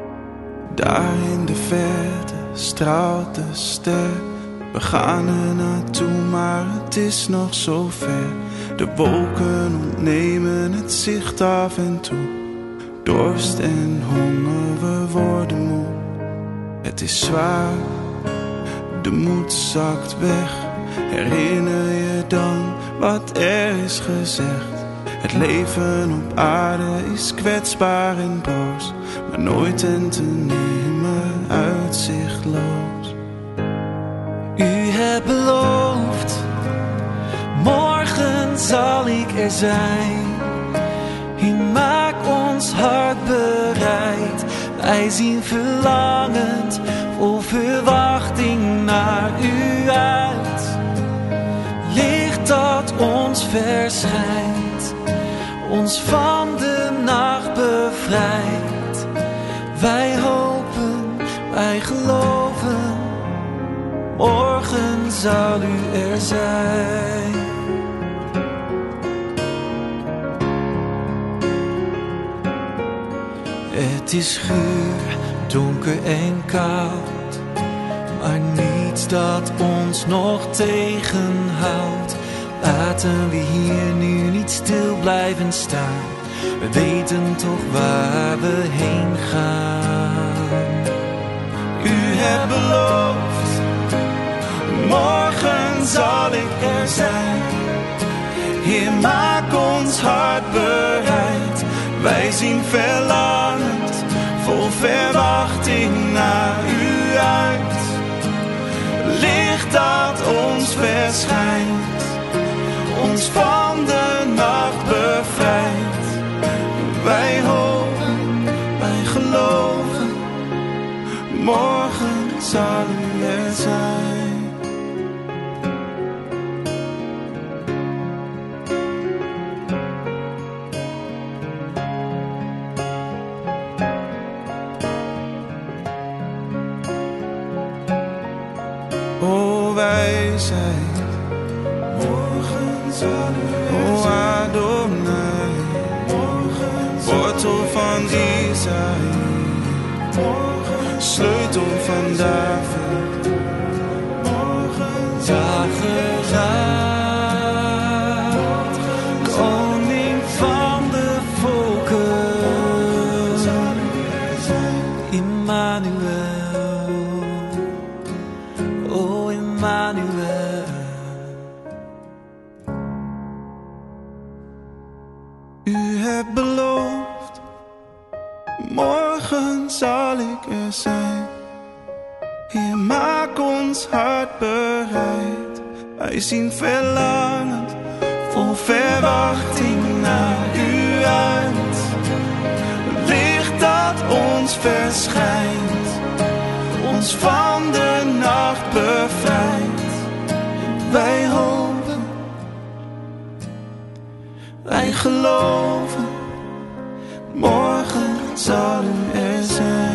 Daar in de verte straalt de ster. We gaan er naartoe, maar het is nog zo ver. De wolken ontnemen het zicht af en toe. Dorst en honger, we worden moe. Het is zwaar, de moed zakt weg. Herinner je dan wat er is gezegd? Het leven op aarde is kwetsbaar en broos, maar nooit en te nemen uitzichtloos. U hebt beloofd, morgen zal ik er zijn. U maakt ons hart bereid. Wij zien verlangend, vol verwachting naar u uit. Licht dat ons verschijnt, ons van de nacht bevrijdt. Wij hopen, wij geloven, morgen zal u er zijn. Het is guur, donker en koud, maar niets dat ons nog tegenhoudt. Laten we hier nu niet stil blijven staan, we weten toch waar we heen gaan. U hebt beloofd, morgen zal ik er zijn. Heer, maak ons hart bereid. Wij zien verlangend, vol verwachting naar u uit. Licht dat ons verschijnt, ons van de nacht bevrijdt. Wij hopen, wij geloven, morgen zal u er zijn. Sleutel van David, dageraad, koning van de volken, Immanuel, o Immanuel. U hebt beloofd, morgen zal ik er zijn. Heer, maak ons hart bereid. Wij zien verlangend, vol verwachting naar u uit. Licht dat ons verschijnt, ons van de nacht bevrijdt. Wij hopen, wij geloven, morgen zal u er zijn.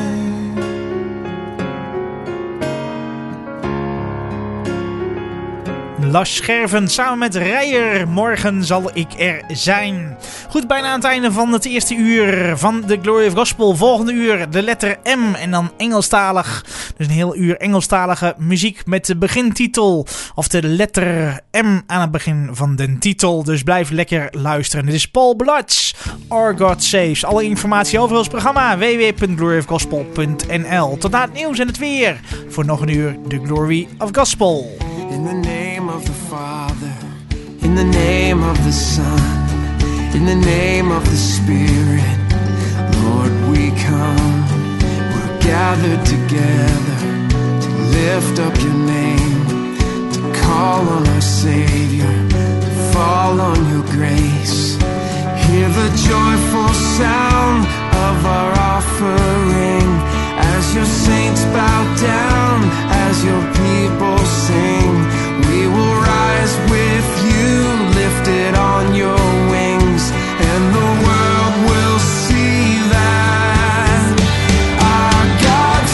Lars Scherven samen met Rijer. Morgen zal ik er zijn. Goed, bijna aan het einde van het eerste uur van de Glory of Gospel. Volgende uur de letter M en dan Engelstalig. Dus een heel uur Engelstalige muziek met de begintitel. Of de letter M aan het begin van de titel. Dus blijf lekker luisteren. Dit is Paul Bloods, Our God Saves. Alle informatie over ons programma w w w punt glory of gospel punt n l. Tot na het nieuws en het weer. Voor nog een uur de Glory of Gospel. In the name of the Father, in the name of the Son, in the name of the Spirit, Lord, we come. We're gathered together to lift up your name, to call on our Savior, to fall on your grace. Hear the joyful sound of our offering as your saints bow down, as your people sing. We will rise with you, lifted on your wings, and the world will see that our God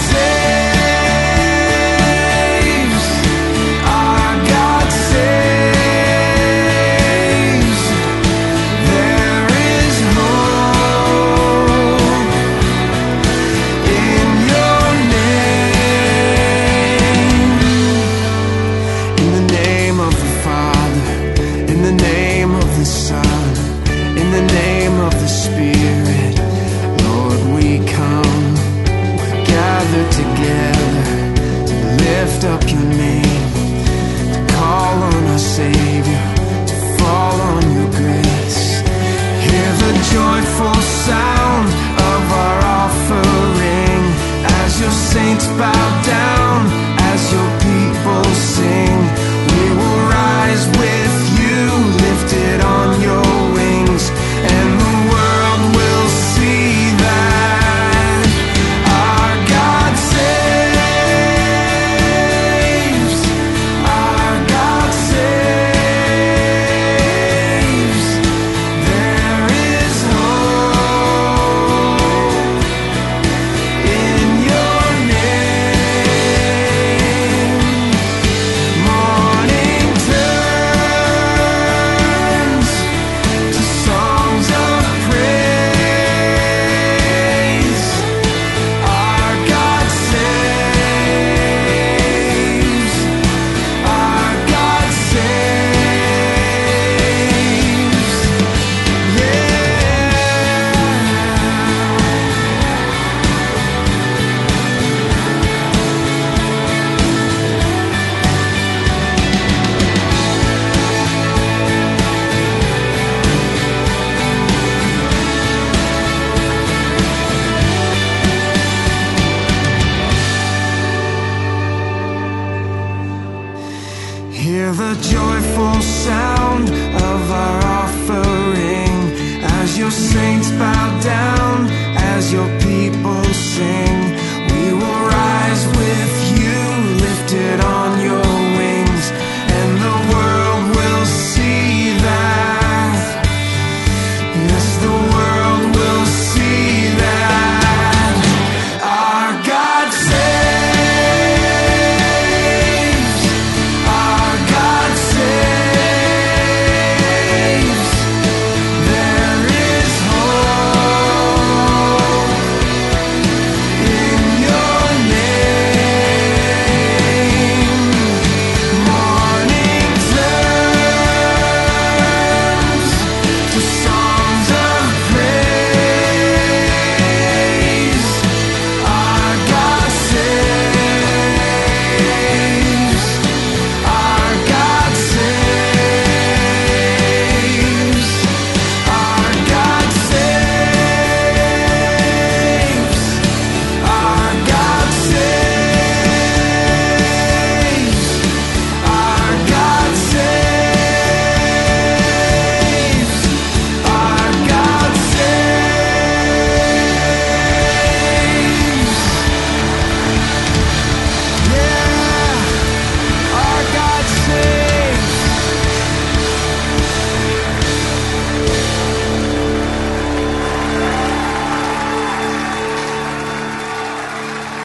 saves, our God saves. There is hope in your name. In the name of the Father, in the name of the Son, in the name of the Spirit, Lord, we come. We're gathered together to lift up your name, to call on our Savior, to fall on your grace. Hear the joyful sound of our offering as your saints bow down, as your people sing. We will rise with you, lifted on your wings, and the world will see that our God saves, our God saves. There is hope in your name. Morning turns to songs of praise. Our God saves, our God saves. Hear the joyful sound of our offering as your saints bow down, as your people sing.